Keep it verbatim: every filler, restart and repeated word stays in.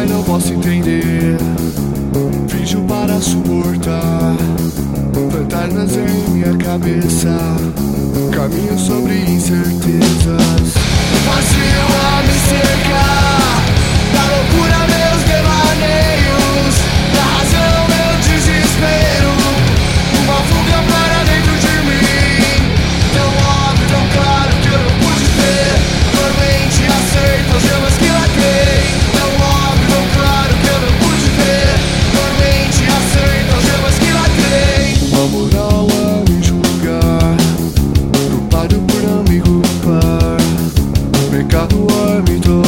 pai, não posso entender. Finjo para suportar fantasmas em minha cabeça. Caminho sobre incertezas. Vazio a me cercar, da loucura meus devaneios, da razão meu desespero. Uma fuga para dentro de mim, tão óbvio, tão claro que eu não pude ver. Dormente aceito as gemas que lacrei, tão óbvio, tão claro que eu não pude ver. Dormente aceito as gemas que lacrei. A moral a me julgar, culpado por não me culpar, pecado a me tocar.